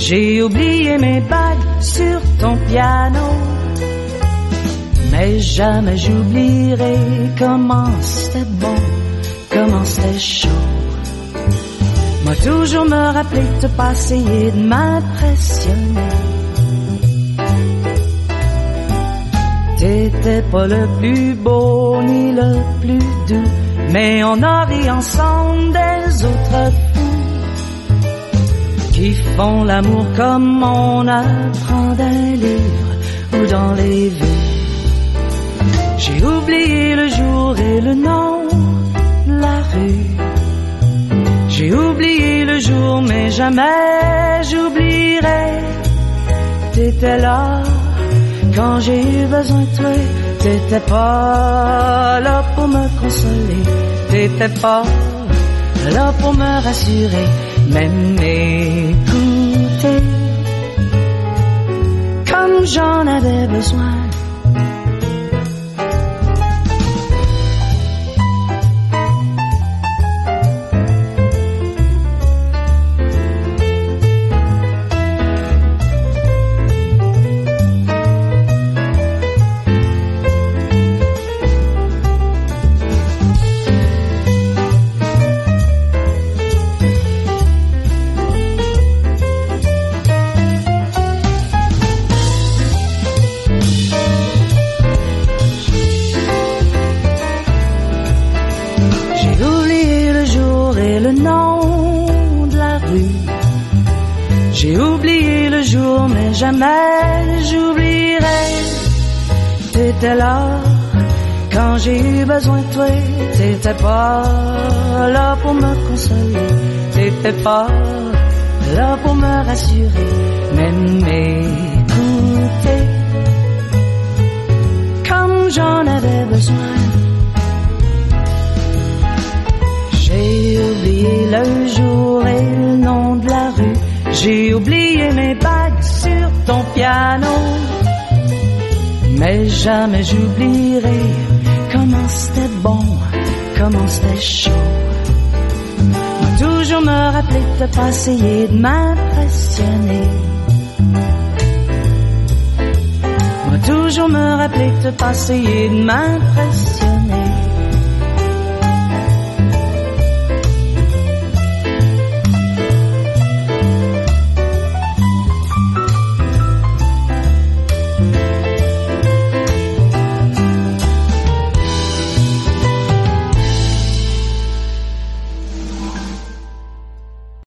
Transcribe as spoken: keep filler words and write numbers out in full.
J'ai oublié mes bagues sur ton piano, mais jamais j'oublierai comment c'était bon, comment c'était chaud. Moi toujours me rappeler de pas essayer de m'impressionner. T'étais pas le plus beau ni le plus doux, mais on a ri ensemble des autres fous qui font l'amour comme on apprend d'un livre ou dans les vues. J'ai oublié le jour et le nom de la rue. J'ai oublié le jour, mais jamais j'oublierai. T'étais là quand j'ai eu besoin de toi. T'étais pas là pour me consoler. T'étais pas là pour me rassurer, même m'écouter comme j'en avais besoin. Jamais j'oublierai. T'étais là quand j'ai eu besoin de toi. T'étais pas là pour me consoler. T'étais pas là pour me rassurer, même m'écouter comme j'en avais besoin. J'ai oublié le jour et le nom de la rue. J'ai oublié mes bagues sur ton piano, mais jamais j'oublierai comment c'était bon, comment c'était chaud. Moi toujours me rappeler de pas essayer de m'impressionner. Moi toujours me rappeler de pas essayer de m'impressionner.